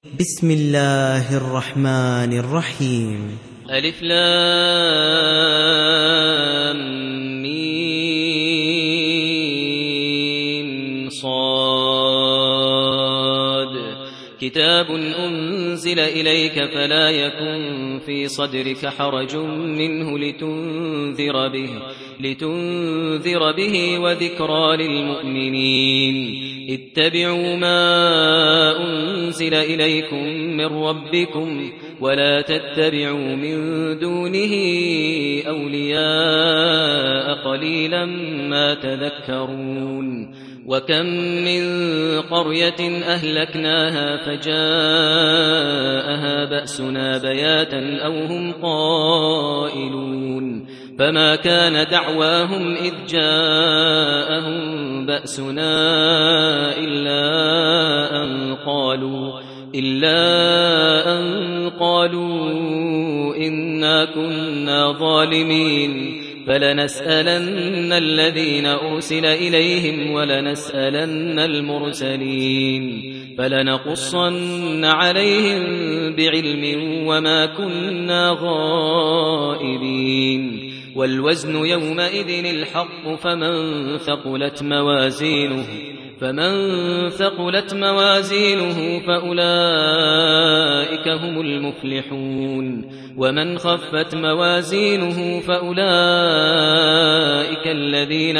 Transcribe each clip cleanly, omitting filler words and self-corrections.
بسم الله الرحمن الرحيم. ألف لام ميم صاد كتاب أنزل إليك فلا يكن في صدرك حرج منه لتنذر به وذكرى للمؤمنين. اتبعوا ما أنزل إليكم من ربكم ولا تتبعوا من دونه أولياء قليلا ما تذكرون. وكم من قرية أهلكناها فجاءها بأسنا بياتا أو هم قائلون. فما كان دعواهم إذ جاءهم بأسنا إلا أن قالوا إنا كنا ظالمين. فلنسألن الذين أرسل إليهم ولنسألن المرسلين. فلنقصن عليهم بعلم وما كنا غائبين. والوزن يومئذ الحق فمن ثقلت موازينه فأولئك هم المفلحون. ومن خفت موازينه فأولئك الذين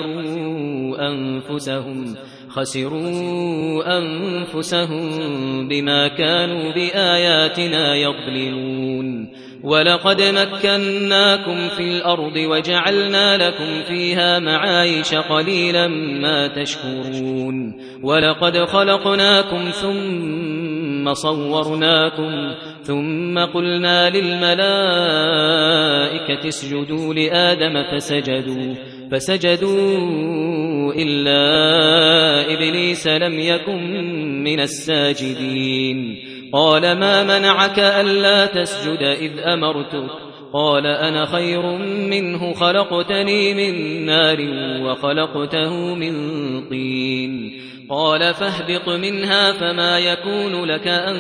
خسروا أنفسهم بما كانوا بآياتنا يظلمون. ولقد مكناكم في الأرض وجعلنا لكم فيها معايش قليلا ما تشكرون. ولقد خلقناكم ثم صورناكم ثم قلنا للملائكة اسجدوا لآدم فسجدوا إلا إبليس لم يكن من الساجدين. قال ما منعك ألا تسجد إذ أمرتك؟ قال أنا خير منه خلقتني من نار وخلقته من طين. قال فاهبط منها فما يكون لك أن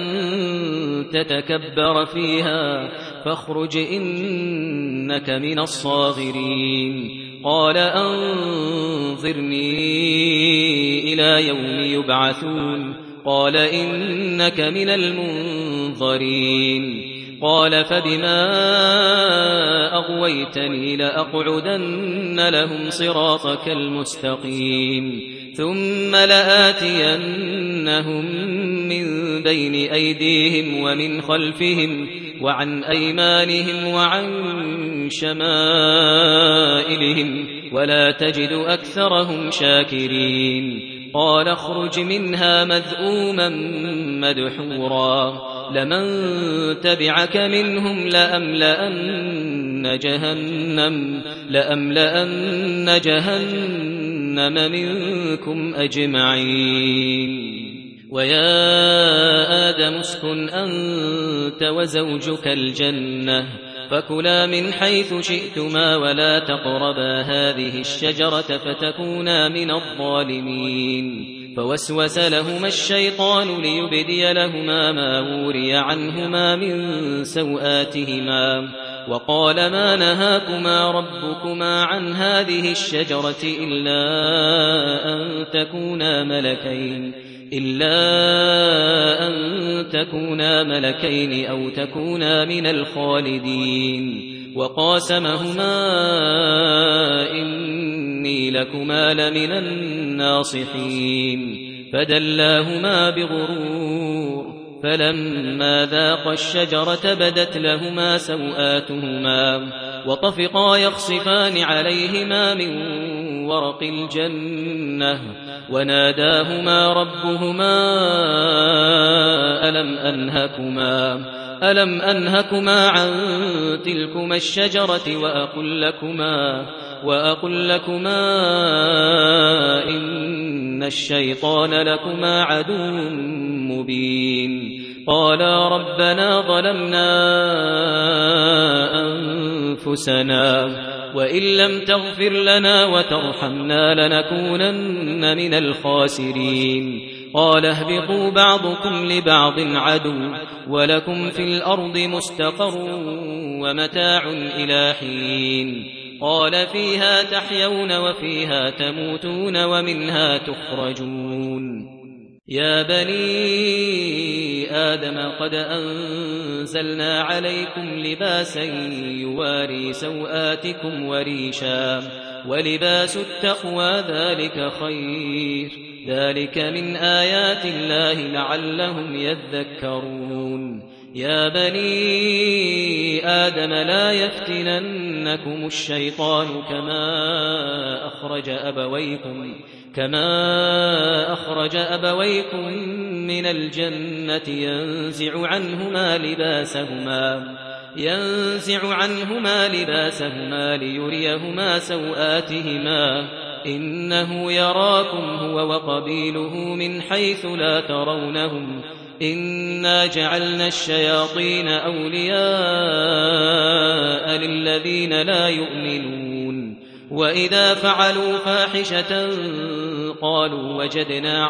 تتكبر فيها فاخرج إنك من الصاغرين. قال أنظرني إلى يوم يبعثون. قال إنك من المنظرين. قال فبما أغويتني لأقعدن لهم صراطك المستقيم ثم لآتينهم من بين أيديهم ومن خلفهم وعن أيمانهم وعن شمائلهم ولا تجد أكثرهم شاكرين. قال اخرج منها مذءوما مدحورا لمن تبعك منهم لأملأن جهنم منكم أجمعين. ويا آدم اسكن أنت وزوجك الجنة فكلا من حيث شئتما ولا تقربا هذه الشجرة فتكونا من الظالمين. فوسوس لهما الشيطان ليبدي لهما ما وري عنهما من سوآتهما وقال ما نهاكما ربكما عن هذه الشجرة إلا أن تكونا ملكين أو تكونا من الخالدين. وقاسمهما إني لكما لمن الناصحين. فدلاهما بغرور فلما ذاقا الشجرة بدت لهما سوآتهما وطفقا يخصفان عليهما من ورق الجنة وناداهما ربهما ألم أنهكما عن تلكما الشجرة وأقل لكما إن الشيطان لكما عدو مبين. قالا ربنا ظلمنا أنفسنا وإن لم تغفر لنا وترحمنا لنكونن من الخاسرين. قال اهبطوا بعضكم لبعض عدو ولكم في الأرض مستقر ومتاع إلى حين قال فيها تحيون وفيها تموتون ومنها تخرجون يا بني آدم قد أنزلنا عليكم لباسا يواري سوآتكم وريشا ولباس التقوى ذلك خير ذلك من آيات الله لعلهم يذكرون يا بني آدم لا يفتننكم الشيطان كما أخرج أبويكم من الجنة ينزع عنهما لباسهما ليريهما سوآتهما إنه يراكم هو وقبيله من حيث لا ترونهم إنا جعلنا الشياطين أولياء للذين لا يؤمنون وإذا فعلوا فاحشة قالوا وجدنا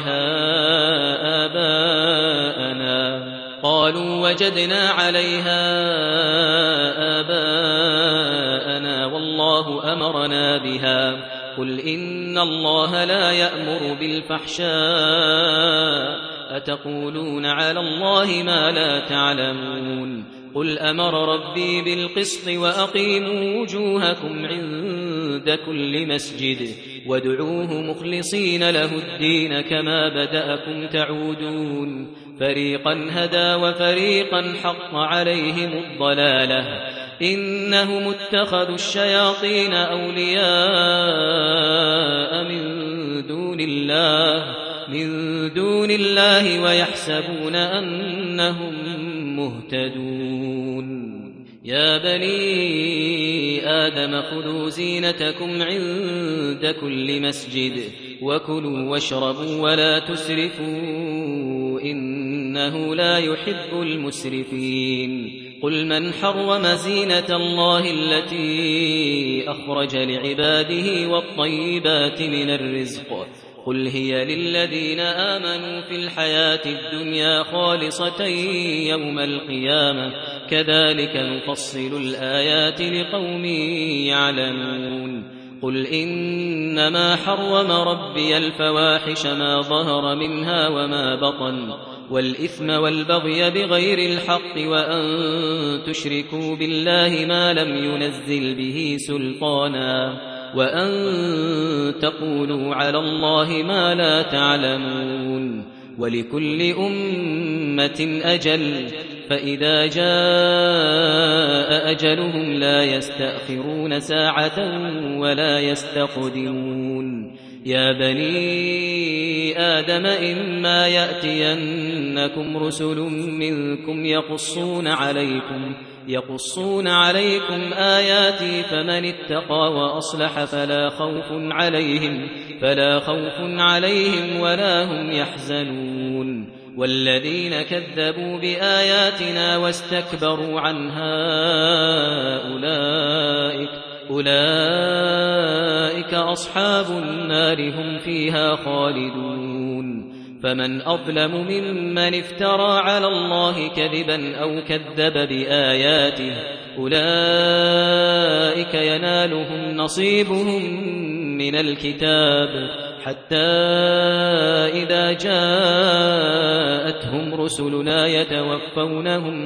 عليها آباءنا والله أمرنا بها قل إن الله لا يأمر بالفحشاء أتقولون على الله ما لا تعلمون قل أمر ربي بالقسط وأقيموا وجوهكم عند كل مسجد وادعوه مخلصين له الدين كما بدأكم تعودون فريقا هدى وفريقا حق عليهم الضلالة إنهم اتخذوا الشياطين أولياء من دون الله ويحسبون أنهم مهتدون يا بني آدم خذوا زينتكم عند كل مسجد وكلوا واشربوا ولا تسرفوا إنه لا يحب المسرفين قل من حرم زينة الله التي أخرج لعباده والطيبات من الرزق قل هي للذين آمنوا في الحياة الدنيا خالصة يوم القيامة كذلك نفصل الآيات لقوم يعلمون قل إنما حرم ربي الفواحش ما ظهر منها وما بطن والإثم والبغي بغير الحق وأن تشركوا بالله ما لم ينزل به سلطانا وأن تقولوا على الله ما لا تعلمون ولكل أمة أجل فإذا جاء أجلهم لا يستأخرون ساعة ولا يستقدمون يا بني آدم إما يأتينكم رسل منكم يقصون عليكم آياتي فمن اتقى وأصلح فلا خوف عليهم ولا هم يحزنون والذين كذبوا بآياتنا واستكبروا عنها أولئك أصحاب النار هم فيها خالدون فمن أظلم ممن افترى على الله كذبا أو كذب بآياته أولئك ينالهم نصيبهم من الكتاب حتى إذا جاءتهم رسلنا يتوفونهم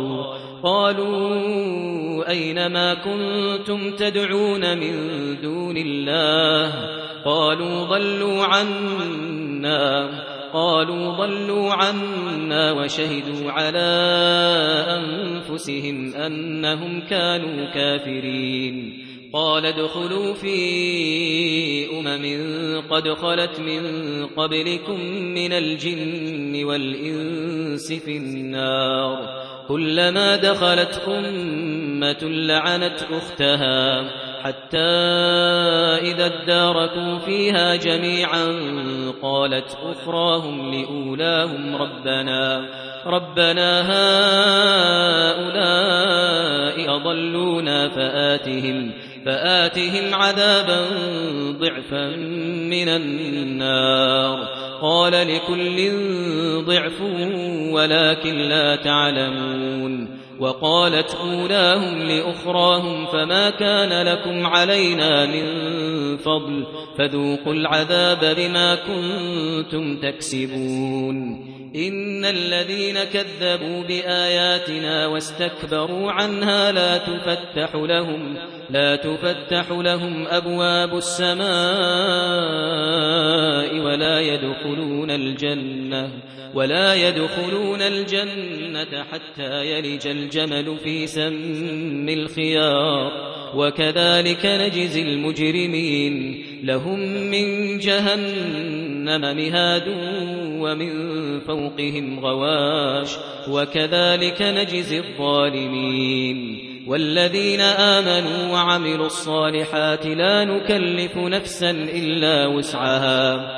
قالوا أين ما كنتم تدعون من دون الله قالوا ضلوا عنا وشهدوا على أنفسهم أنهم كانوا كافرين قال ادخلوا في قد خلت من قبلكم من الجن والإنس في النار كلما دخلت أمة لعنت أختها حتى إذا اداركوا فيها جميعا قالت أخراهم لأولاهم ربنا هؤلاء أضلونا فآتهم عذابا ضعفا من النار قال لكل ضعف ولكن لا تعلمون وقالت أولاهم لأخراهم فما كان لكم علينا من فضل فذوقوا العذاب بما كنتم تكسبون إن الذين كذبوا بآياتنا واستكبروا عنها لا تفتح لهم أبواب السماء ولا يدخلون الجنة حتى يلج الجمل في سم الخياط وكذلك نجزي المجرمين لهم من جهنم مهاد ومن فوقهم غواش وكذلك نجزي الظالمين والذين آمنوا وعملوا الصالحات لا نكلف نفسا إلا وسعها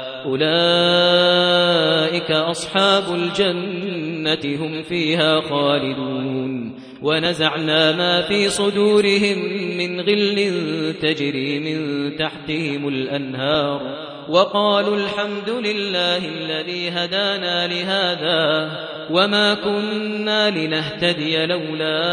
أولئك أصحاب الجنة هم فيها خالدون ونزعنا ما في صدورهم من غل تجري من تحتهم الأنهار وقالوا الحمد لله الذي هدانا لهذا وما كنا لنهتدي لولا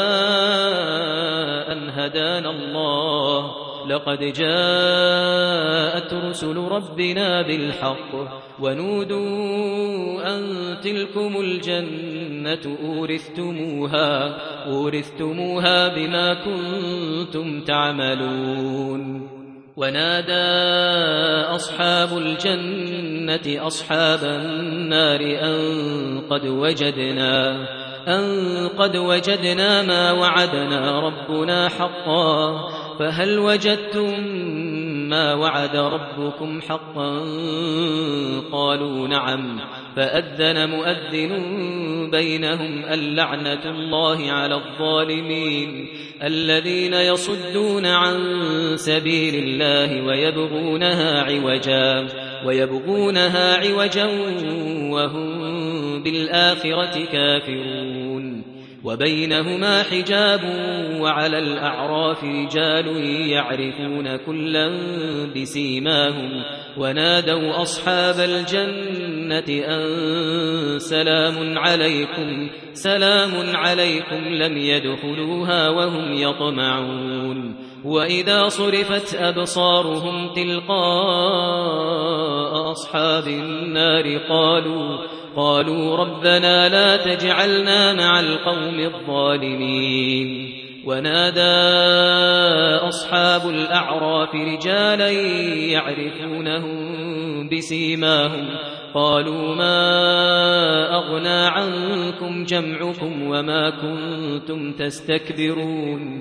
أن هدانا الله لقد جاءت رسل ربنا بالحق ونودوا أن تلكم الجنة أورثتموها بما كنتم تعملون ونادى أصحاب الجنة أصحاب النار أن قد وجدنا ما وعدنا ربنا حقا فهل وجدتم ما وعد ربكم حقا قالوا نعم فأذن مؤذن بينهم اللعنة الله على الظالمين الذين يصدون عن سبيل الله ويبغونها عوجا وهم بالآخرة كافرون وبينهما حجاب وعلى الأعراف رجال يعرفون كلا بسيماهم ونادوا أصحاب الجنة أن سلام عليكم لم يدخلوها وهم يطمعون وإذا صرفت أبصارهم تلقاء أصحاب النار قالوا ربنا لا تجعلنا مع القوم الظالمين ونادى أصحاب الأعراف رجالا يعرفونهم بسيماهم قالوا ما أغنى عنكم جمعكم وما كنتم تستكبرون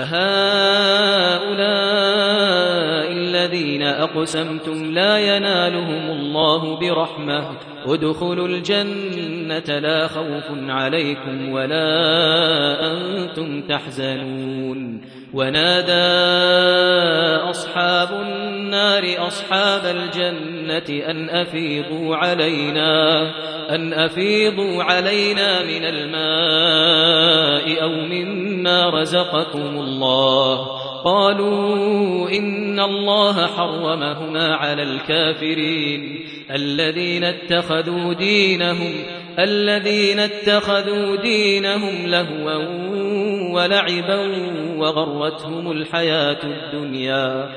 أهؤلاء الذين أقسمتم لا ينالهم الله برحمة ادخلوا الجنة لا خوف عليكم ولا أنتم تحزنون ونادى أصحاب النار أصحاب الجنة أن أفيضوا علينا من الماء أو مما رزقكم الله قالوا إن الله حرمهما على الكافرين الذين اتخذوا دينهم لهوا ولعبا وغرتهم الحياة الدنيا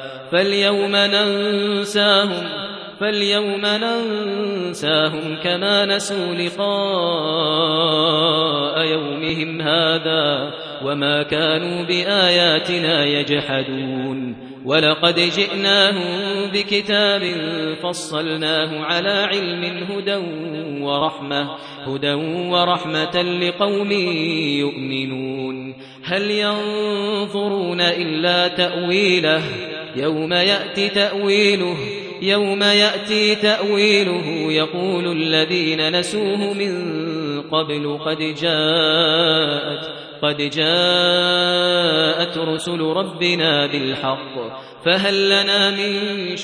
فاليوم ننساهم كما نسوا لقاء يومهم هذا وما كانوا بآياتنا يجحدون ولقد جئناهم بكتاب فصلناه على علم هدى ورحمة لقوم يؤمنون هل ينظرون إلا تأويله يوم يأتي تأويله يقول الذين نسوه من قبل قد جاءت رسل ربنا بالحق فهل لنا من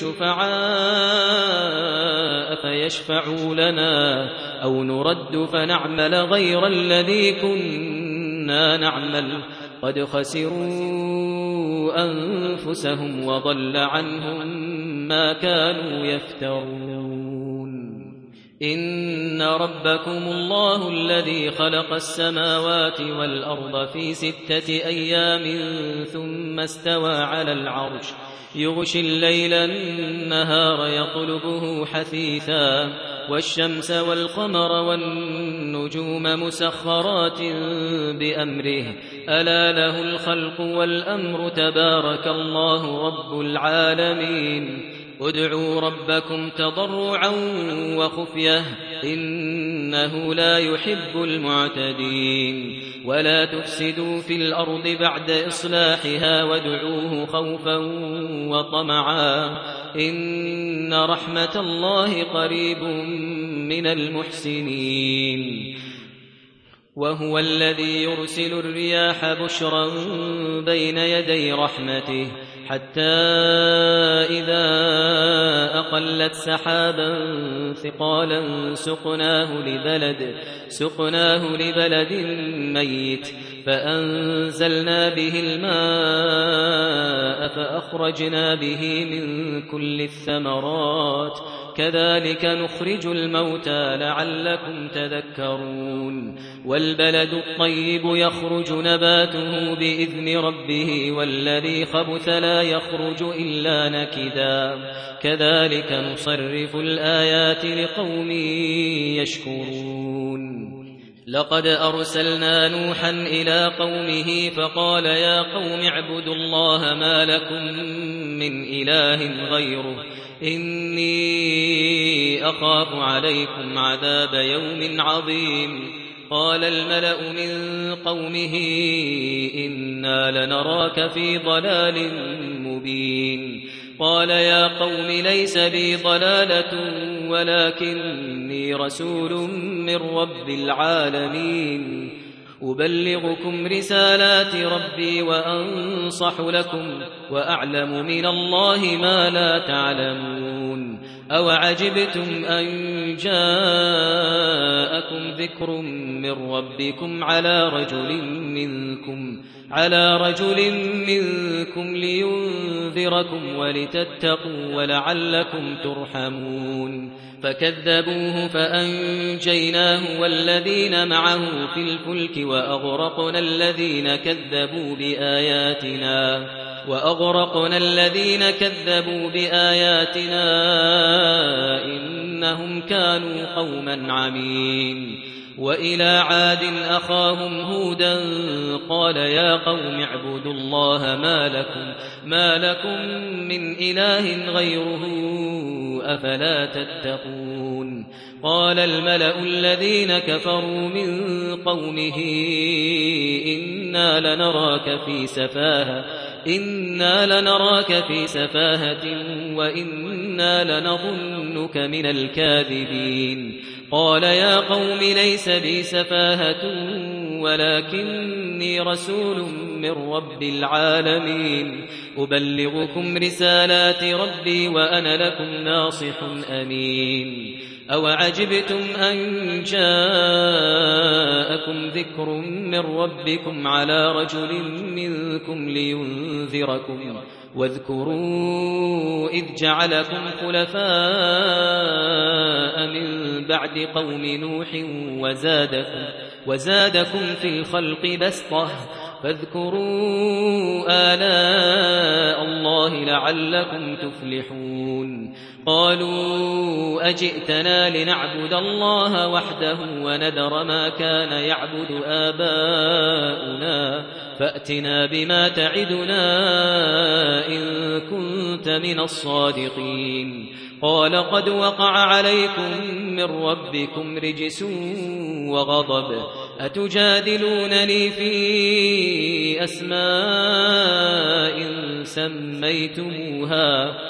شفعاء فيشفعوا لنا أو نرد فنعمل غير الذي كنا نعمل قد خسروا أنفسهم وضل عنهم ما كانوا يفترون إن ربكم الله الذي خلق السماوات والأرض في 6 أيام ثم استوى على العرش يغشي الليل النهار يطلبه حثيثا والشمس والقمر والنجوم مسخرات بأمره ألا له الخلق والأمر تبارك الله رب العالمين ادعوا ربكم تضرعا وخفية إنه لا يحب المعتدين ولا تفسدوا في الأرض بعد إصلاحها وادعوه خوفا وطمعا إن رحمة الله قريب من المحسنين وهو الذي يرسل الرياح بشرا بين يدي رحمته حتى إذا أقلت سحابا ثقالا سقناه لبلد ميت فأنزلنا به الماء فأخرجنا به من كل الثمرات كذلك نخرج الموتى لعلكم تذكرون والبلد الطيب يخرج نباته بإذن ربه والذي خبث لا يخرج إلا نكدا كذلك نصرف الآيات لقوم يشكرون لقد أرسلنا نوحا إلى قومه فقال يا قوم اعبدوا الله ما لكم من إله غيره إني أخاف عليكم عذاب يوم عظيم قال الملأ من قومه إنا لنراك في ضلال مبين قال يا قوم ليس بي ضلالة ولكني رسول من رب العالمين أبلغكم رسالات ربي وأنصح لكم وأعلم من الله ما لا تعلمون أوعجبتم أن جاءكم ذكر من ربكم على رجل منكم لينذركم ولتتقوا ولعلكم ترحمون فكذبوه فأنجيناه والذين معه في الفلك وأغرقنا الذين كذبوا بآياتنا إنهم كانوا قوما عمين وإلى عاد أخاهم هودا قال يا قوم اعبدوا الله ما لكم من إله غيره أفلا تتقون قال الملأ الذين كفروا من قومه إنا لنراك في سفاهة وإنا لنظنك من الكاذبين قال يا قوم ليس بي سفاهة ولكني رسول من رب العالمين أبلغكم رسالات ربي وأنا لكم ناصح أمين أوعجبتم أن جاءكم ذكر من ربكم على رجل منكم لينذركم واذكروا إذ جعلكم خلفاء من بعد قوم نوح وزادكم في الخلق بسطة فاذكروا آلاء الله لعلكم تفلحون قالوا أجئتنا لنعبد الله وحده ونذر ما كان يعبد آباؤنا فأتنا بما تعدنا إن كنت من الصادقين قال قد وقع عليكم من ربكم رجس وغضب أتجادلونني في أسماء سميتموها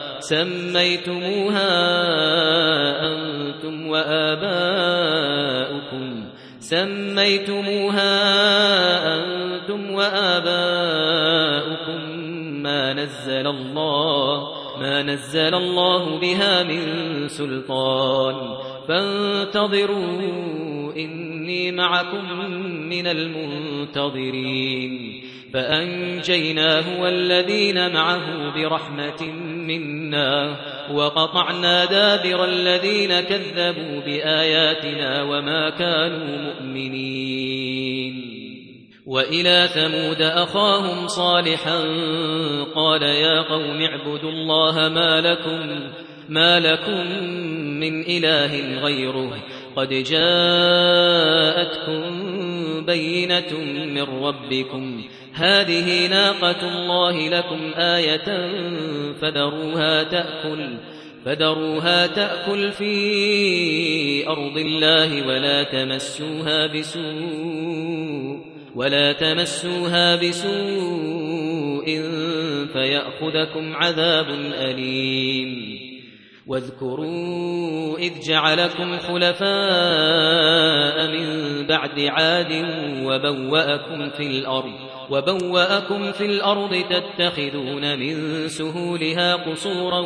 أنتم وآباؤكم ما نزل الله بها من سلطان فانتظروا إني معكم من المنتظرين فأنجيناه والذين معه برحمة منا وقطعنا دابر الذين كذبوا بآياتنا وما كانوا مؤمنين. وإلى ثمود أخاهم صالحا قال يا قوم اعبدوا الله ما لكم من إله غيره قد جاءتكم بينة من ربكم هذه ناقة الله لكم آية فذروها تأكل في أرض الله ولا تمسوها بسوء فيأخذكم عذاب أليم. واذكروا إذ جعلكم خلفاء من بعد عاد وبوأكم في الأرض تتخذون من سهولها قصورا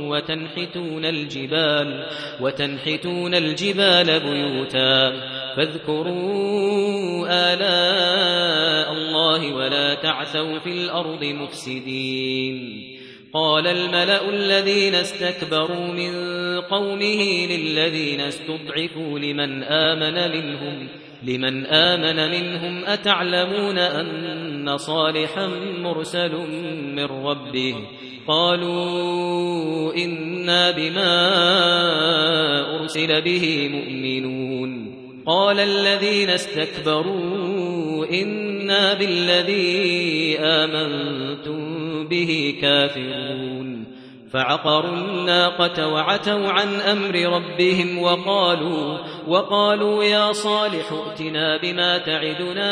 وتنحتون الجبال بيوتا فاذكروا آلاء الله ولا تعثوا في الأرض مفسدين. قال الملأ الذين استكبروا من قومه للذين استضعفوا لمن آمن منهم أتعلمون أن صالحا مرسل من ربه قالوا إنا بما أرسل به مؤمنون. قال الذين استكبروا إنا بالذي آمنتم به كافرون. فعقروا الناقة وعتوا عن أمر ربهم وقالوا يا صالح ائتنا بما تعدنا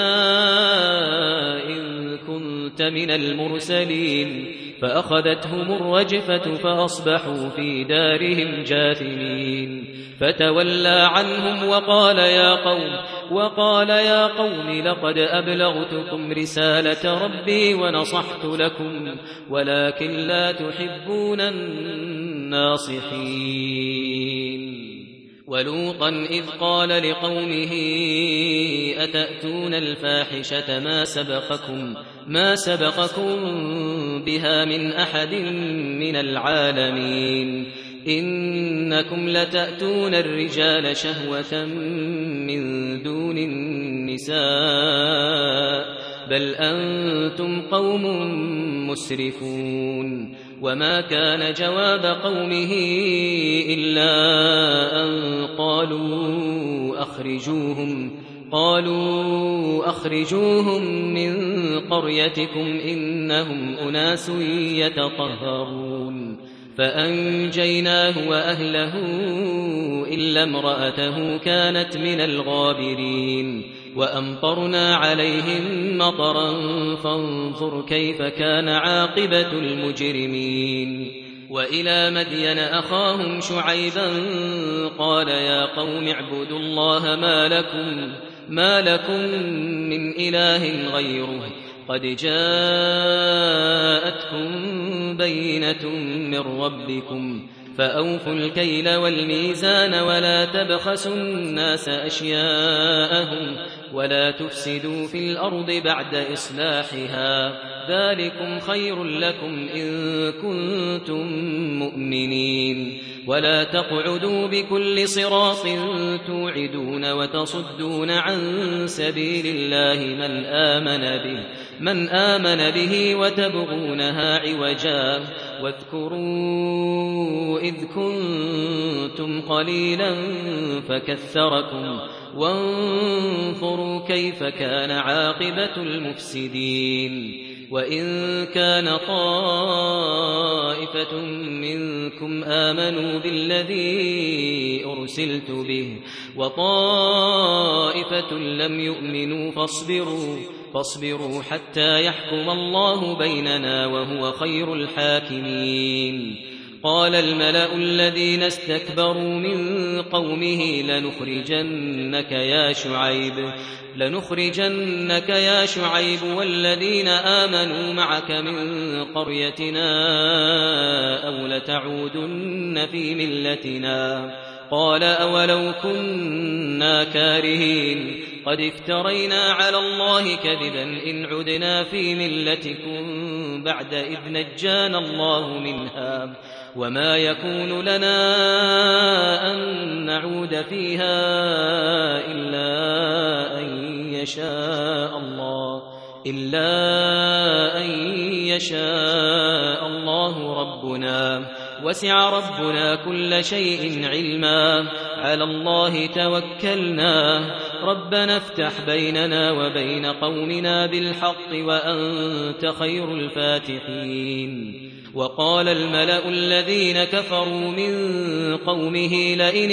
إن كنت من المرسلين. فأخذتهم الرجفة فأصبحوا في دارهم جاثمين. فتولى عنهم وقال يا قوم لقد أبلغتكم رسالة ربي ونصحت لكم ولكن لا تحبون الناصحين. ولوطا إذ قال لقومه أتأتون الفاحشة ما سبقكم بها من أحد من العالمين إنكم لتأتون الرجال شهوة من دون النساء بل أنتم قوم مسرفون. وما كان جواب قومه إلا أن قالوا أخرجوهم من قريتكم إنهم أناس يتطهرون. فأنجيناه وأهله إلا امرأته كانت من الغابرين. وأمطرنا عليهم مطرا فانظر كيف كان عاقبة المجرمين. وإلى مدين أخاهم شعيبا قال يا قوم اعبدوا الله ما لكم من إله غيره قد جاءتكم بينة من ربكم فأوفوا الكيل والميزان ولا تبخسوا الناس أشياءهم ولا تفسدوا في الأرض بعد إصلاحها ذلكم خير لكم إن كنتم مؤمنين. ولا تقعدوا بكل صراط توعدون وتصدون عن سبيل الله من آمن به وتبغونها عوجا. واذكروا إذ كنتم قليلا فكثركم وانظروا كيف كان عاقبة المفسدين. وإن كان طائفة منكم آمنوا بالذي أرسلت به وطائفة لم يؤمنوا فاصبروا حتى يحكم الله بيننا وهو خير الحاكمين. قال الملأ الذين استكبروا من قومه لنخرجنك يا شعيب والذين آمنوا معك من قريتنا أو لتعودن في ملتنا. قال أولو كنا كارهين قد افترينا على الله كذبا إن عدنا في ملتكم بعد إذ نجانا الله منها وما يكون لنا أن نعود فيها إلا أن يشاء الله ربنا وسع ربنا كل شيء علما على الله توكلنا ربنا افتح بيننا وبين قومنا بالحق وأنت خير الفاتحين وقال الملأ الذين كفروا من قومه لئن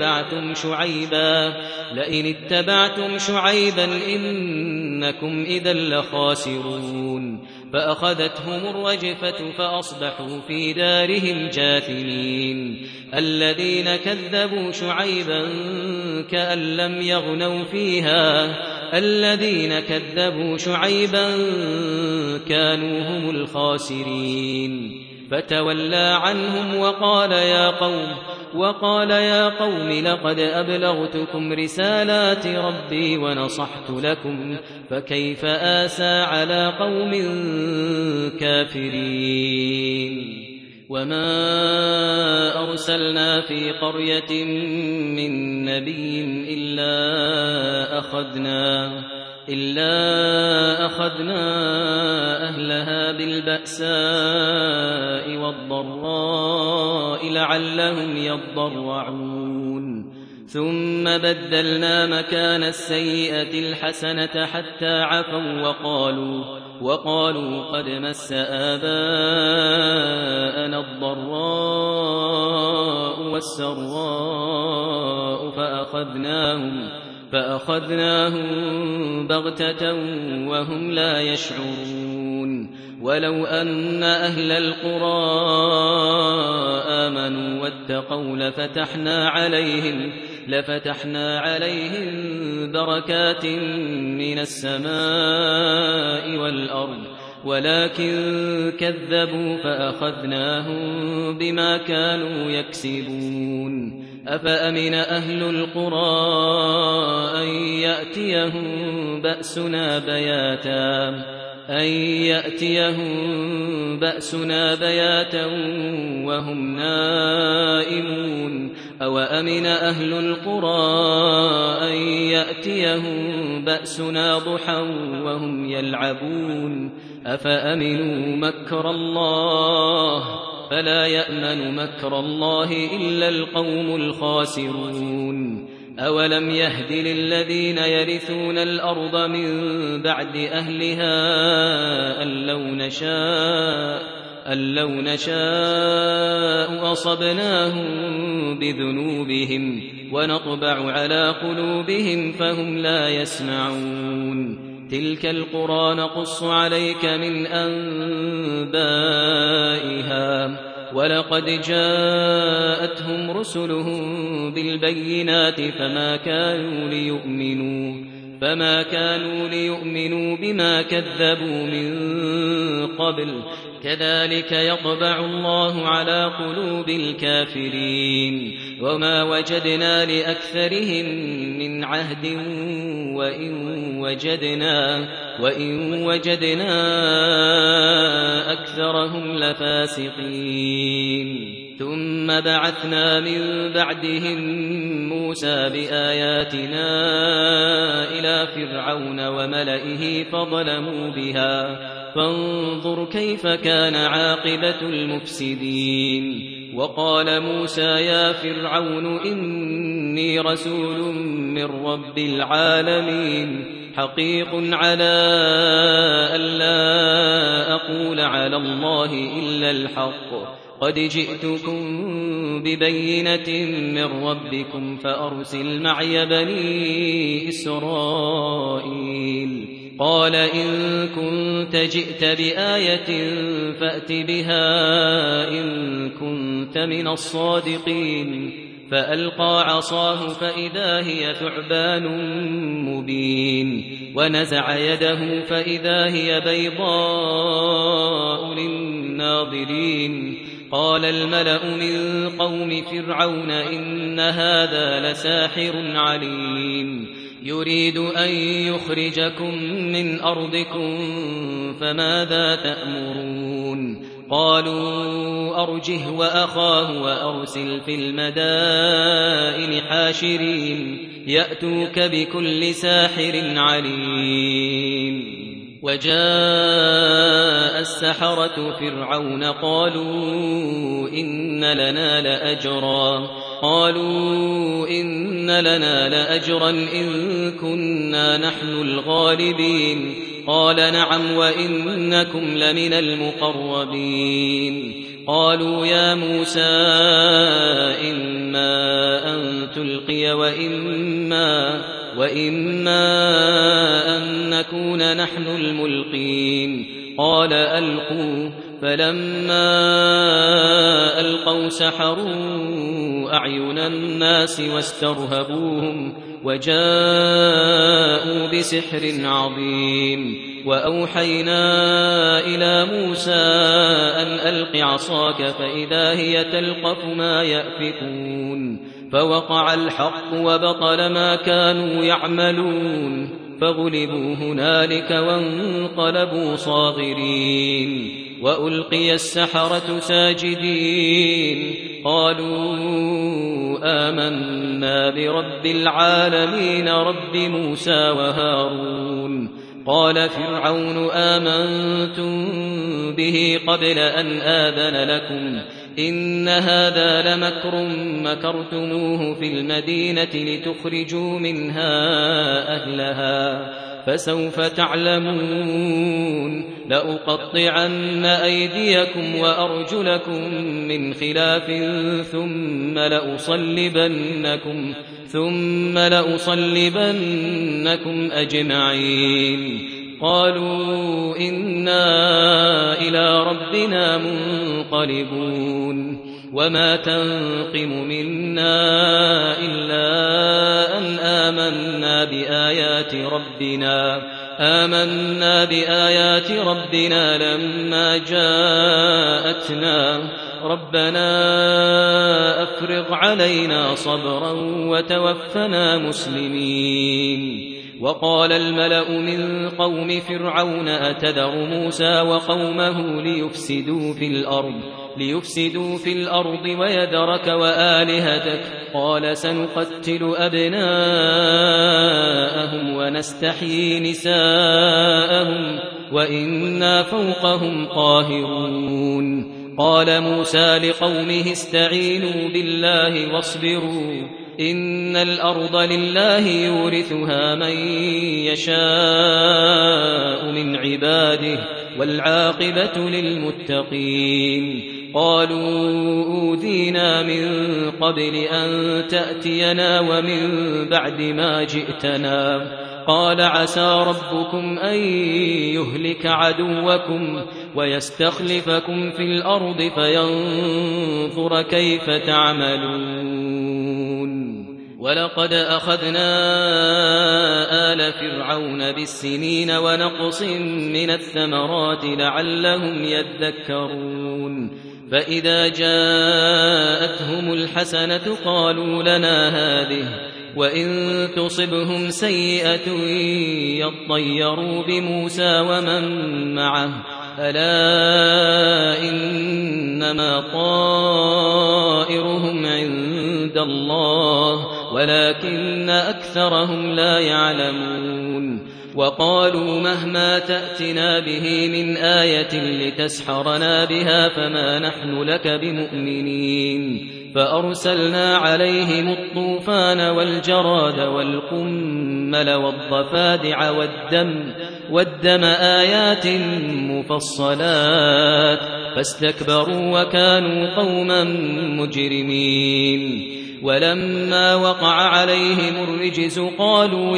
اتبعتم شعيبا إنكم إذا لخاسرون فأخذتهم الرجفة فأصبحوا في دارهم جاثمين الذين كذبوا شعيبا كأن لم يغنوا فيها الذين كذبوا شعيبا كانوا هم الخاسرين فتولى عنهم وقال يا قوم لقد أبلغتكم رسالات ربي ونصحت لكم فكيف آسى على قوم كافرين وما أرسلنا في قرية من نبي إلا أخذنا أهلها بالبأساء والضراء لعلهم يضرعون ثم بدلنا مكان السيئة الحسنة حتى عفوا وقالوا قد مس آباءنا الضراء والسراء فأخذناهم بغتة وهم لا يشعرون ولو أن أهل القرى آمنوا واتقوا لفتحنا عليهم بركات من السماء والأرض ولكن كذبوا فأخذناهم بما كانوا يكسبون أفأمن أهل القرى أن يأتيهم بأسنا بياتا وهم نائمون أو أمن أهل القرى أن يأتيهم بأسنا ضحى وهم يلعبون أفأمنوا مكر الله فلا يأمن مكر الله إلا القوم الخاسرون أولم يهد للذين يرثون الأرض من بعد أهلها أن لو نشاء أصبناهم بذنوبهم ونطبع على قلوبهم فهم لا يسمعون تلك القرى نقص عليك من أنبائها ولقد جاءتهم رسلهم بالبينات فما كانوا ليؤمنوا بما كذبوا من قبل كذلك يطبع الله على قلوب الكافرين وما وجدنا لأكثرهم من عهد وإن وجدنا أكثرهم لفاسقين ثم بعثنا من بعدهم موسى بآياتنا إلى فرعون وملئه فظلموا بها فانظر كيف كان عاقبة المفسدين وقال موسى يا فرعون إني رسول من رب العالمين حقيق على ألا أقول على الله إلا الحق قد جئتكم ببينة من ربكم فأرسل معي بني إسرائيل قال إن كنت جئت بآية فأت بها إن كنت من الصادقين فألقى عصاه فإذا هي ثعبان مبين ونزع يده فإذا هي بيضاء للناظرين قال الملأ من قوم فرعون إن هذا لساحر عليم يريد أن يخرجكم من أرضكم فماذا تأمرون قالوا أرجه وأخاه وأرسل في المدائن حاشرين يأتوك بكل ساحر عليم وجاء السحرة فرعون قالوا إن لنا لأجرا إن كنا نحن الغالبين قال نعم وإنكم لمن المقربين قالوا يا موسى إما أن تلقي وإما أن نكون نحن الملقين قال ألقوا فلما ألقوا سحروا أعين الناس واسترهبوهم وجاءوا بسحر عظيم وأوحينا إلى موسى أن ألق عصاك فإذا هي تلقف ما يأفكون فوقع الحق وبطل ما كانوا يعملون فغلبوا هنالك وانقلبوا صاغرين وألقي السحرة ساجدين قالوا آمنا برب العالمين رب موسى وهارون قال فرعون آمنتم به قبل أن آذن لكم إن هذا لمكر مكرتموه في المدينة لتخرجوا منها أهلها فسوف تعلمون لأقطعن أيديكم وأرجلكم من خلاف ثم لأصلبنكم أجمعين قالوا إنا إلى ربنا منقلبون وما تنقم منا إلا أن آمنا بآيات ربنا لما جاءتنا ربنا أفرغ علينا صبرا وتوفنا مسلمين وقال الملأ من قوم فرعون أتذر موسى وقومه ليفسدوا في الأرض ويذرك وآلهتك قال سنقتل أبناءهم ونستحيي نساءهم وإنا فوقهم قاهرون قال موسى لقومه استعينوا بالله واصبروا إن الأرض لله يورثها من يشاء من عباده والعاقبة للمتقين قالوا أوذينا من قبل أن تأتينا ومن بعد ما جئتنا قال عسى ربكم أن يهلك عدوكم ويستخلفكم في الأرض فينظر كيف تعملون ولقد أخذنا آل فرعون بالسنين ونقص من الثمرات لعلهم يذكرون فإذا جاءتهم الحسنة قالوا لنا هذه وإن تصبهم سيئة يطيروا بموسى ومن معه ألا إنما طائرهم عند الله ولكن أكثرهم لا يعلمون وقالوا مهما تأتنا به من آية لتسحرنا بها فما نحن لك بمؤمنين فأرسلنا عليهم الطوفان والجراد والقمل والضفادع والدم آيات مفصلات فاستكبروا وكانوا قوما مجرمين ولما وقع عليهم الرجز قالوا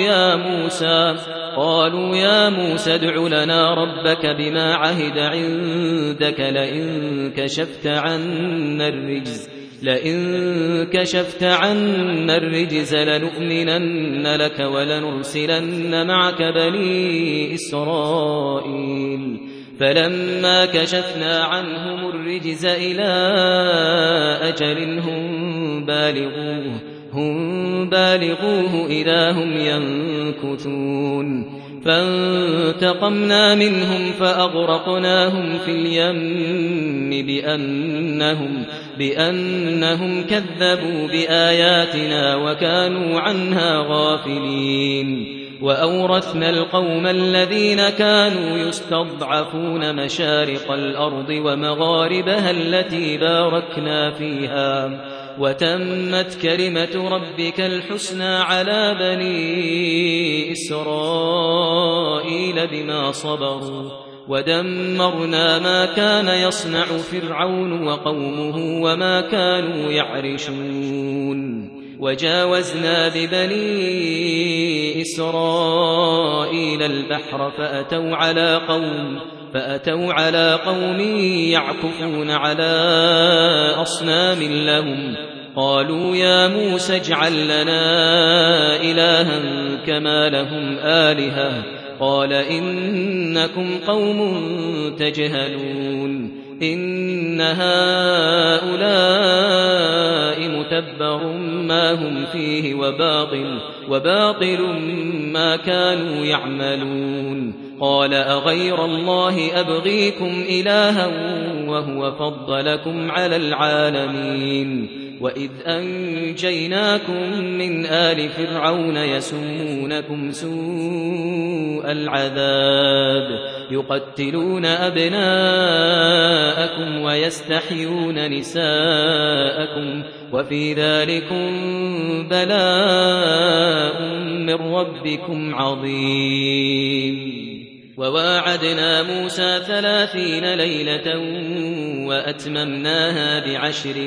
يا موسى ادع لنا ربك بما عهد عندك لئن كشفت عنا الرجز لنؤمنن لك ولنرسلن معك بني إسرائيل فلما كشفنا عنهم الرجز إلى أجل هم هم بالغوه إذا هم ينكثون فانتقمنا منهم فأغرقناهم في اليم بأنهم كذبوا بآياتنا وكانوا عنها غافلين وأورثنا القوم الذين كانوا يستضعفون مشارق الأرض ومغاربها التي باركنا فيها وتمت كلمة ربك الحسنى على بني إسرائيل بما صبروا ودمرنا ما كان يصنع فرعون وقومه وما كانوا يعرشون وجاوزنا ببني إسرائيل البحر فأتوا على قوم يعكفون على أصنام لهم قالوا يا موسى اجعل لنا إلها كما لهم آلهة قال إنكم قوم تجهلون إن هؤلاء متبر ما هم فيه وباطل ما كانوا يعملون قال أغير الله أبغيكم إلها وهو فضلكم على العالمين وإذ أنجيناكم من آل فرعون يسومونكم سوء العذاب يقتلون أبناءكم ويستحيون نساءكم وفي ذلكم بلاء من ربكم عظيم وواعدنا موسى 30 ليلة وأتممناها ب10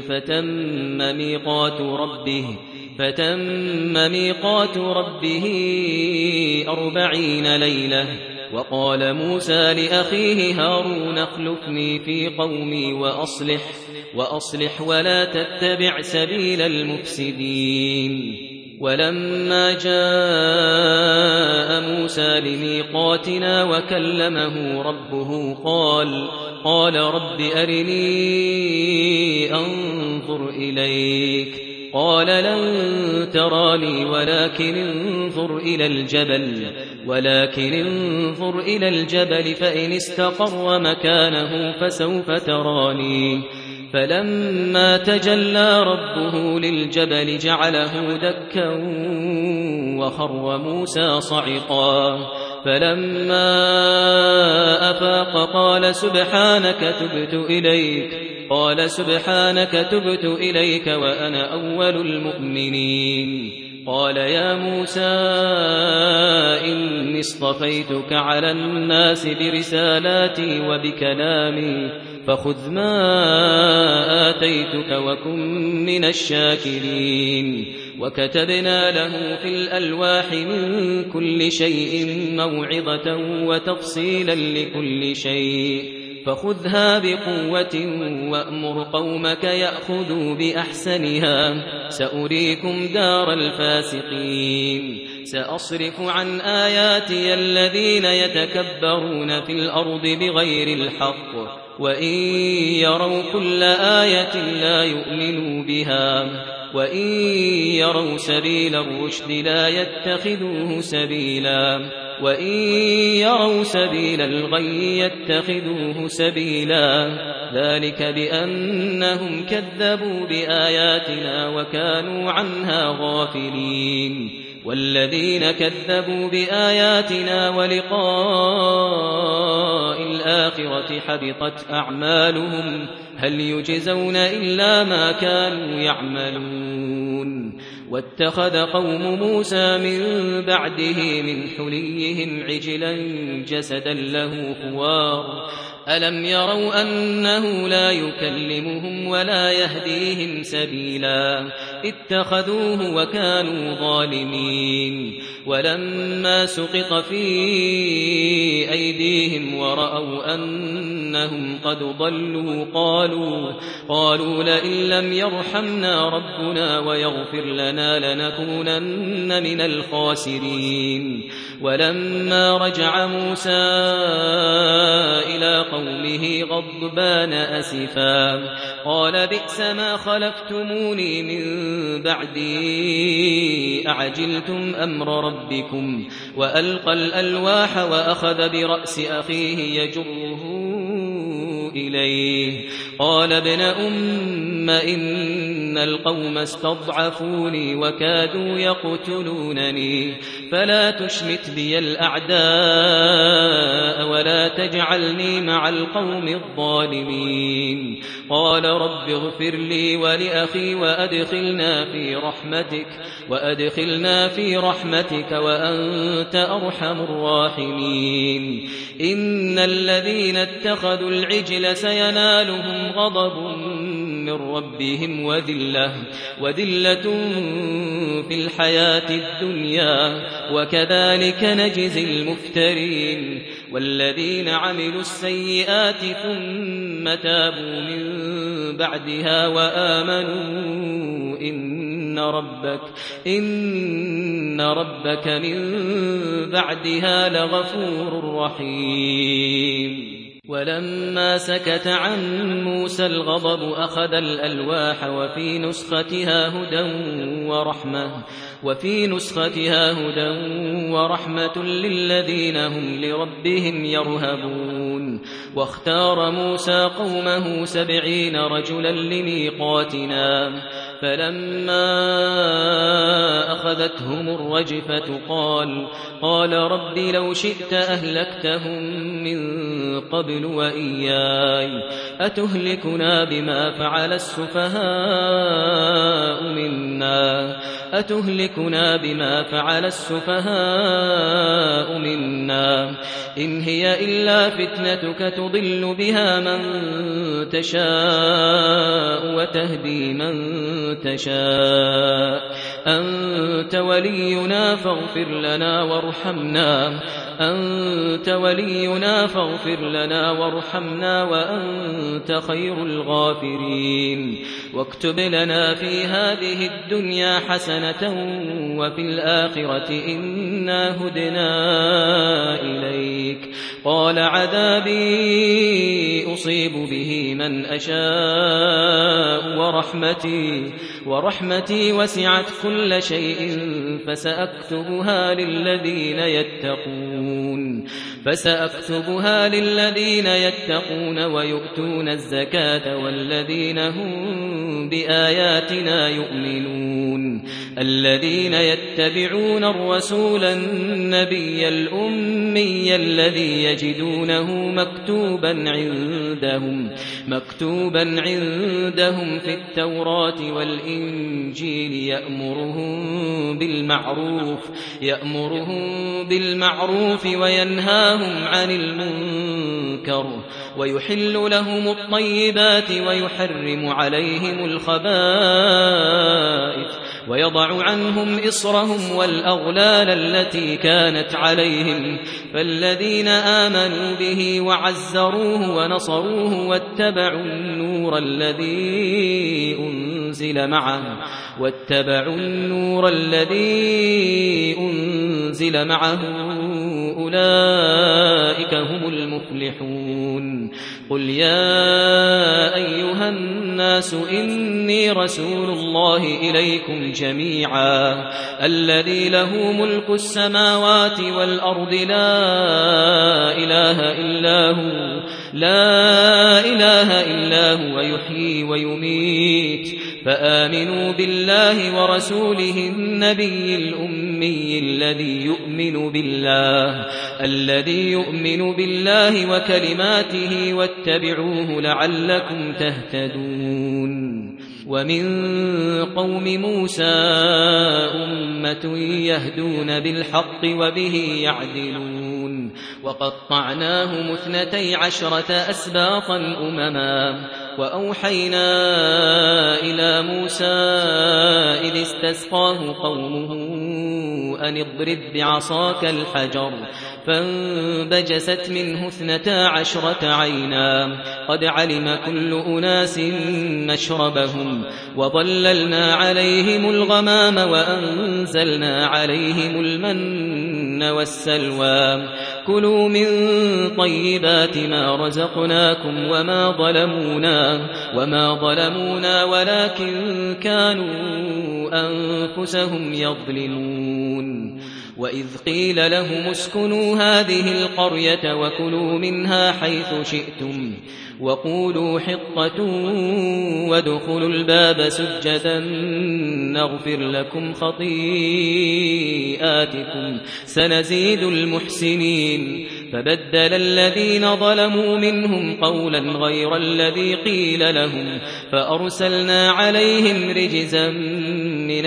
فتم ميقات ربه 40 ليلة وقال موسى لأخيه هارون اخلفني في قومي وأصلح ولا تتبع سبيل المفسدين ولما جاء موسى لميقاتنا وكلمه ربه قال رب أرني أنظر إليك قال لن تراني ولكن انظر إلى الجبل فإن استقر مكانه فسوف تراني فلما تجلى ربه للجبل جعله دكا وخر موسى صعقا فلما أفاق قال سبحانك تبت إليك وأنا أول المؤمنين قال يا موسى إني اصطفيتك على الناس برسالاتي وبكلامي فخذ ما آتيتك وكن من الشاكرين وكتبنا له في الألواح من كل شيء موعظة وتفصيلا لكل شيء فخذها بقوة وأمر قومك يأخذوا بأحسنها سأريكم دار الفاسقين سأصرف عن آياتي الذين يتكبرون في الأرض بغير الحق وإن يروا كل آية لا يؤمنوا بها وإن يروا سبيل الرشد لا يتخذوه سبيلا وإن يروا سبيل الغي يتخذوه سبيلا ذلك بأنهم كذبوا بآياتنا وكانوا عنها غافلين والذين كذبوا بآياتنا ولقاء الآخرة حبطت أعمالهم هل يجزون إلا ما كانوا يعملون واتخذ قوم موسى من بعده من حليهم عجلا جسدا له خوار ألم يروا أنه لا يكلمهم ولا يهديهم سبيلا اتخذوه وكانوا ظالمين ولما سقط في أيديهم ورأوا أنهم قد ضلوا قالوا لئن لم يرحمنا ربنا ويغفر لنا لنكونن من الخاسرين ولما رجع موسى إلى قومه غضبان أسفا قال بئس ما خلفتموني من بعدي أعجلتم أمر ربكم وألقى الألواح وأخذ برأس أخيه يجره إليه قال ابن أم إن القوم استضعفوني وكادوا يقتلونني فلا تشمت بي الأعداء ولا تجعلني مع القوم الظالمين قال رب اغفر لي ولأخي وأدخلنا في رحمتك وأنت أرحم الراحمين إن الذين اتخذوا العجل سينالهم غضب من ربهم وذلة في الحياة الدنيا وكذلك نجزي المفترين والذين عملوا السيئات ثم تابوا من بعدها وآمنوا إن ربك من بعدها لغفور رحيم ولما سكت عن موسى الغضب أخذ الألواح وفي نسختها هدى ورحمة للذين هم لربهم يرهبون واختار موسى قومه 70 رجلا لميقاتنا فلما أخذتهم الرجفة قال رب لو شئت أهلكتهم من قبل وإياي أتهلكنا بما فعل السفهاء منا إن هي إلا فتنتك تضل بها من تشاء وتهدي من تشاء أنت ولينا فاغفر لنا وارحمنا وأنت خير الغافرين واكتب لنا في هذه الدنيا حسنة وفي الآخرة إنا هدنا إليك قال عذابي أصيب به من أشاء ورحمتي وسعت كل شيء فسأكتبها للذين يتقون ويؤتون الزكاة والذين هم بآياتنا يؤمنون الذين يتبعون الرسول النبي الأمي الذي يجدونه مكتوبا عندهم في التوراة والإنجيل يأمرهم بالمعروف وينهاهم عن المنكر ويحل لهم الطيبات ويحرم عليهم الخبائث ويضع عنهم إصرهم والأغلال التي كانت عليهم فالذين آمنوا به وعزروه ونصروه واتبعوا النور الذي أنزل معه أولئك هم المفلحون قل يا أيها الناس إني رسول الله إليكم جميعا الذي له ملك السماوات والأرض لا إله إلا هو يحيي ويميت فآمنوا بالله ورسوله النبي الأمي الذي يؤمن بالله وكلماته واتبعوه لعلكم تهتدون ومن قوم موسى أمة يهدون بالحق وبه يعدلون وقطعناهم 12 أسباطا أمما وأوحينا إلى موسى إذ استسقاه قومه أن اضرب بعصاك الحجر فانبجست منه 12 عينا قد علم كل أناس مشربهم وظللنا عليهم الغمام وأنزلنا عليهم المن والمن والسلوى كلوا من طيبات ما رزقناكم وما ظلمونا ولكن كانوا أنفسهم يظلمون وإذ قيل لهم اسكنوا هذه القرية وكلوا منها حيث شئتم وقولوا حطة وادخلوا الباب سجدا نغفر لكم خطيئاتكم سنزيد المحسنين فبدل الذين ظلموا منهم قولا غير الذي قيل لهم فأرسلنا عليهم رجزا من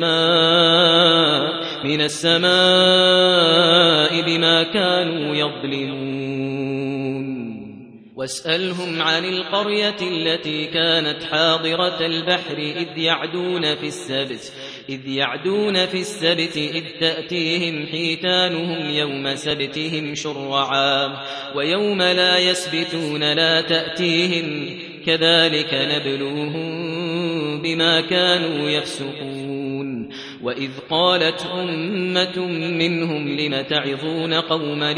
السماء بما كانوا يظلمون واسألهم عن القرية التي كانت حاضرة البحر إذ يعدون في السبت إذ تأتيهم حيتانهم يوم سبتهم شرعا ويوم لا يسبتون لا تأتيهم كذلك نبلوهم بما كانوا يفسقون وإذ قالت أمة منهم لم تعظون قوما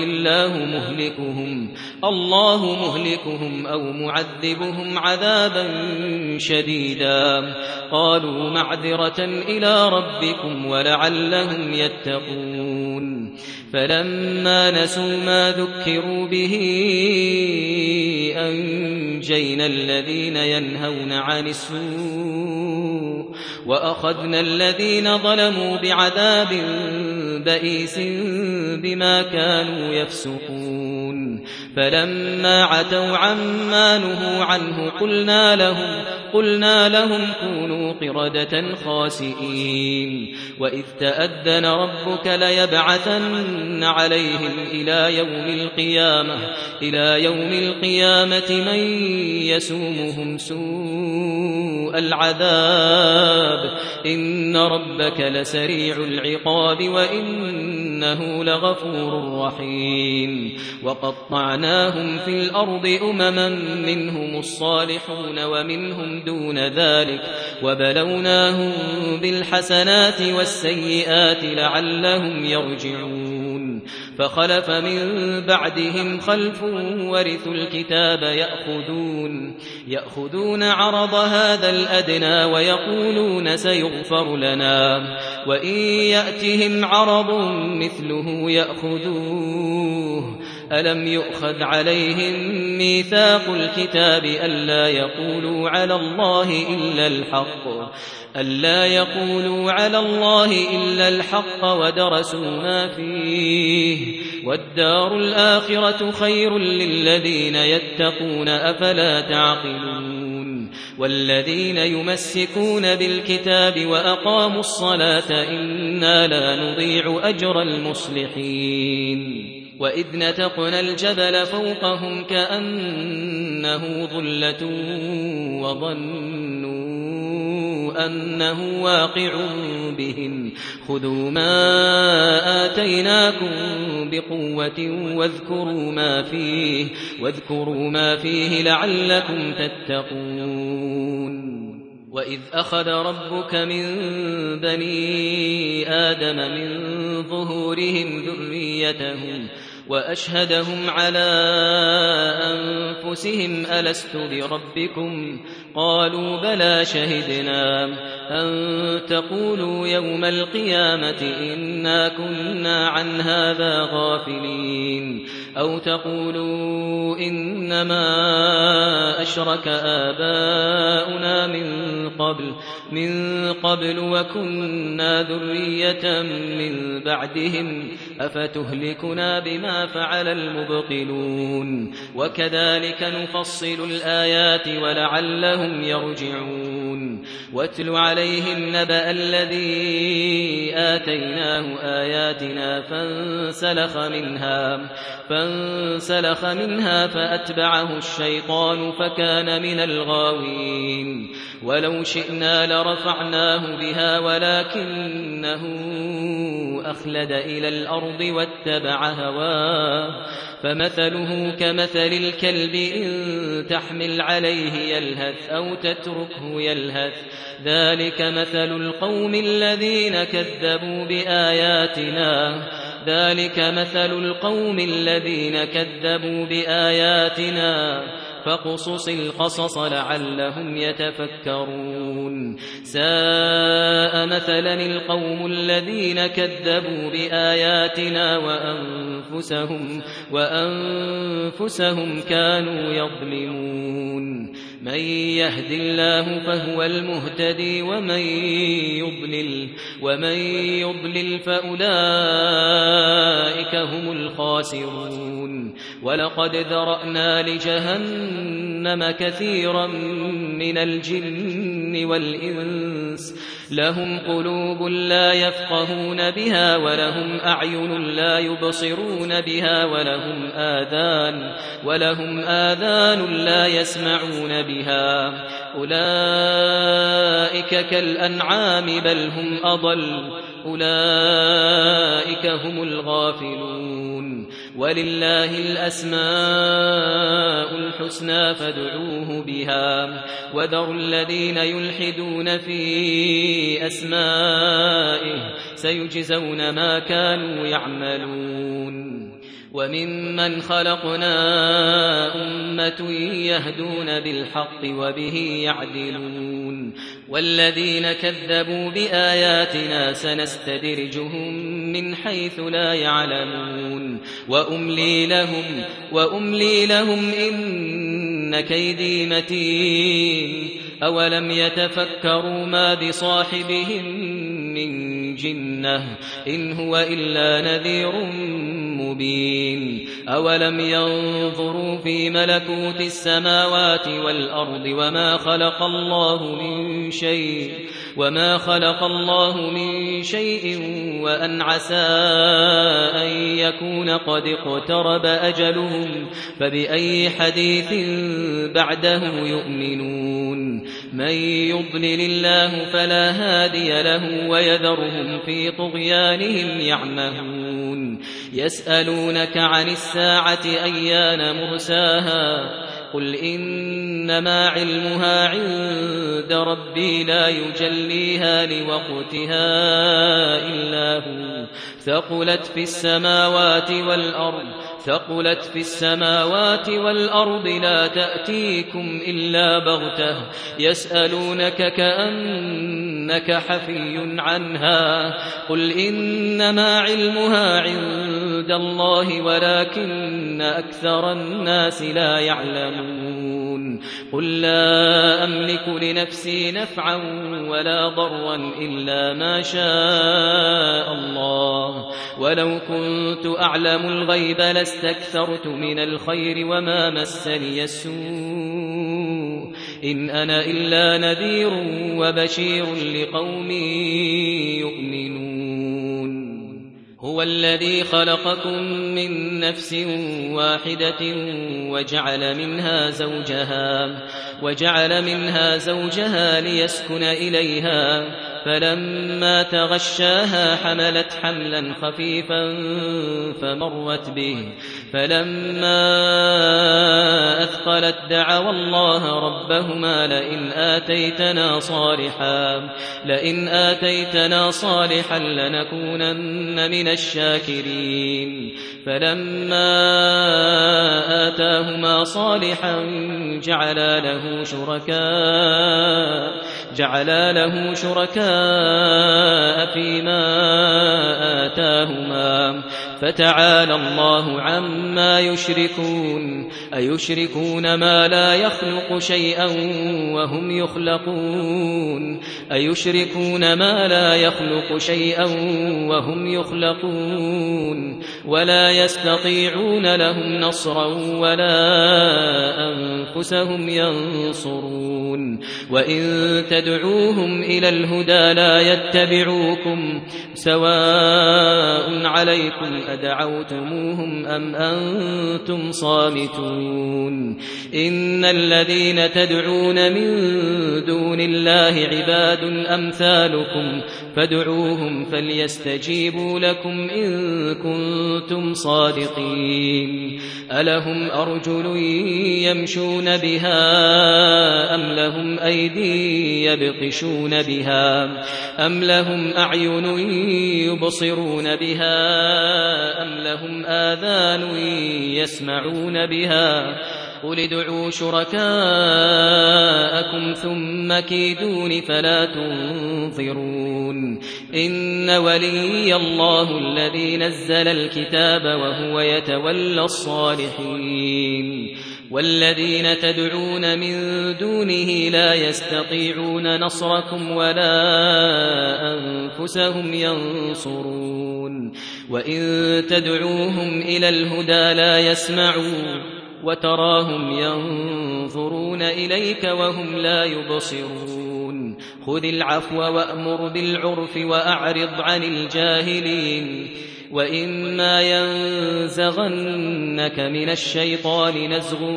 الله مهلكهم أو معذبهم عذابا شديدا قالوا معذرة إلى ربكم ولعلهم يتقون فلما نسوا ما ذكروا به أنجينا الذين ينهون عن السوء وأخذنا الذين ظلموا بعذاب بئيس بما كانوا يفسقون فلما عتوا عما نهوا عنه قلنا لهم كونوا قردة خاسئين وإذ تأذن ربك ليبعثن عليهم إلى يوم القيامة من يسومهم سوء العذاب إن ربك لسريع العقاب وإنه لغفور رحيم وقطعناهم في الأرض أمما منهم الصالحون ومنهم دون ذلك وبلوناهم بالحسنات والسيئات لعلهم يرجعون فخلف من بعدهم خلف ورثوا الكتاب يأخذون عرض هذا الأدنى ويقولون سيغفر لنا وإن يأتهم عرض مثله يأخذوه ألم يؤخذ عليهم ميثاق الكتاب ألا يقولوا على الله إلا الحق ودرسوا ما فيه والدار الآخرة خير للذين يتقون أفلا تعقلون والذين يمسكون بالكتاب وأقاموا الصلاة إنا لا نضيع أجر المصلحين وإذ نتقنا الجبل فوقهم كأنه ظلة وظنوا أنه واقع بهم خذوا ما آتيناكم بقوة واذكروا ما فيه لعلكم تتقون وإذ أخذ ربك من بني آدم من ظهورهم ذريتهم وأشهدهم على أنفسهم ألست بربكم قالوا بلى شهدنا أن تقولوا يوم القيامة إنا كنا عن هذا غافلين أو تقولوا إنما أشرك آباؤنا من قبل وكنا ذرية من بعدهم أفتهلكنا بما فعل المبطلون وكذلك نفصل الآيات ولعلهم يرجعون واتل عليهم نبأ الذي آتيناه آياتنا فانسلخ منها فأتبعه الشيطان فكان من الغاوين ولو شئنا لرفعناه بها ولكنه أخلد إلى الأرض واتبع هواه فمثله كمثل الكلب إن تحمل عليه يلهث أو تتركه يلهث ذلك مثل القوم الذين كذبوا بآياتنا ذلك مثل القوم الذين كذبوا بآياتنا فاقصص القصص لعلهم يتفكرون ساء مثلا القوم الذين كذبوا بآياتنا وأنفسهم كانوا يظلمون من يهد الله فهو المهتدي ومن يضلل فأولئك هم الخاسرون ولقد ذرأنا لجهنم كثيرا من الجن والإنس لهم قلوب لا يفقهون بها ولهم أعين لا يبصرون بها ولهم آذان لا يسمعون بها أولئك كالأنعام بل هم أضل أولئك هم الغافلون ولله الأسماء الحسنى فادعوه بها وذروا الذين يلحدون في أسمائه سيجزون ما كانوا يعملون وممن خلقنا أمة يهدون بالحق وبه يعدلون والذين كذبوا بآياتنا سنستدرجهم من حيث لا يعلمون وأملي لهم إن كيدي متين أولم يتفكروا ما بصاحبهم من جنة إن هو إلا نذير مبين أولم ينظروا في ملكوت السماوات والأرض وما خلق الله من شيء وأن عسى أن يكون قد اقترب أجلهم فبأي حديث بعده يؤمنون من يضلل الله فلا هادي له ويذرهم في طغيانهم يعمهون يسألونك عن الساعة أيان مرساها قل إنما علمها عند ربي لا يجليها لوقتها إلا هو ثقلت في السماوات والأرض لا تأتيكم إلا بغتة يسألونك كأنك حفي عنها قل إنما علمها عند الله ولكن أكثر الناس لا يعلمون قل لا أملك لنفسي نفعا ولا ضرا إلا ما شاء الله ولو كنت أعلم الغيب لاستكثرت من الخير وما مسني السوء إن أنا إلا نذير وبشير لقوم يؤمنون هو الذي خلقكم من نفس واحدة وجعل منها زوجها ليسكن إليها فلما تغشاها حملت حملا خفيفا فمرت به فلما أثقلت دعوا الله ربهما لئن آتيتنا صالحا لنكونن من الشاكرين فلما آتاهما صالحا جعلا له شركاء فيما آتاهما فتعالى الله عما يشركون أيشركون ما لا يخلق شيئا وهم يخلقون ولا يستطيعون لهم نصرا ولا أنفسهم ينصرون وإن تدعوهم إلى الهدى لا يتبعوكم سواء عليكم أدعوتموهم أم أنتم صامتون إن الذين تدعون من دون الله عباد أمثالكم فادعوهم فليستجيبوا لكم إن كنتم صادقين ألهم أرجل يمشون بها أم لهم أيدي يبطشون بها أم لهم أعين يبصرون بها أم لهم آذان يسمعون بها قل ادعوا شركاءكم ثم كيدون فلا تنظرون إن ولي الله الذي نزل الكتاب وهو يتولى الصالحين والذين تدعون من دونه لا يستطيعون نصركم ولا أنفسهم ينصرون وإن تدعوهم إلى الهدى لا يسمعون وتراهم ينظرون إليك وهم لا يبصرون خذ العفو وأمر بالعرف وأعرض عن الجاهلين وإما ينزغنك من الشيطان نزغ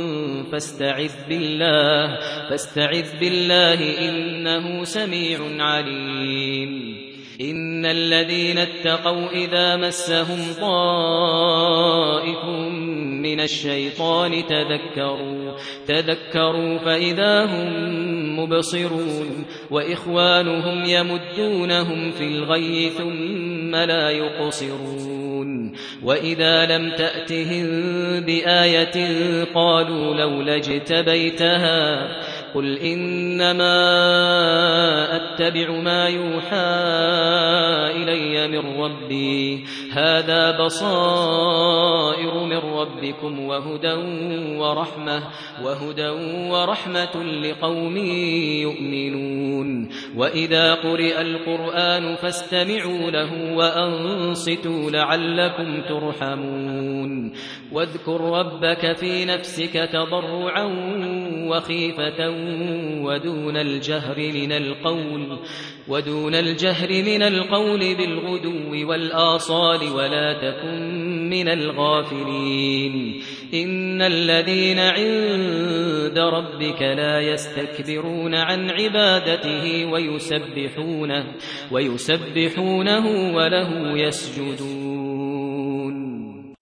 فاستعذ بالله إنه سميع عليم إن الذين اتقوا إذا مسهم طائف من الشيطان تذكروا فإذا هم مبصرون وإخوانهم يمدونهم في الغي ثم لا يقصرون وإذا لم تأتهم بآية قالوا لولا اجتبيتها قل إنما أتبع ما يوحى إلي من ربي هذا بصائر من ربكم وهدى ورحمة لقوم يؤمنون وإذا قرئ القرآن فاستمعوا له وأنصتوا لعلكم ترحمون واذكر ربك في نفسك تضرعا وخيفة ودون الجهر من القول بالغدو والآصال ولا تكن من الغافلين إن الذين عند ربك لا يستكبرون عن عبادته ويسبحونه وله يسجدون